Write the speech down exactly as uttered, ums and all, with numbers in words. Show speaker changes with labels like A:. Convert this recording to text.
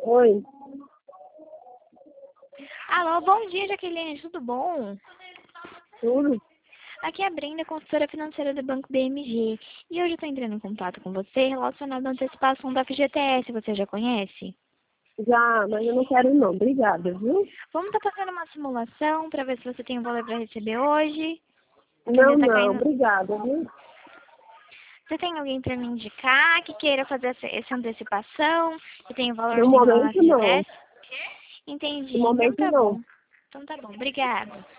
A: Oi,
B: Alô, bom dia, Jaqueline, tudo bom?
A: tudo?
B: Aqui é a Brenda, consultora financeira do Banco B M G. E hoje eu estou entrando em contato com você relacionado à antecipação da F G T S, você já conhece?
A: Já, mas eu não quero não. Obrigada, viu?
B: Vamos estar fazendo uma simulação para ver se você tem o valor para receber hoje.
A: Não,
B: Entendeu? Tá
A: não,
B: caindo...
A: obrigada, viu?
B: Você tem alguém para me indicar que queira fazer essa, essa antecipação, que tem o
A: No
B: valorzinho lá na
A: momento, não.
B: F G T S? Entendi,
A: No
B: então
A: momento,
B: tá
A: não.
B: bom. Então tá bom, obrigada.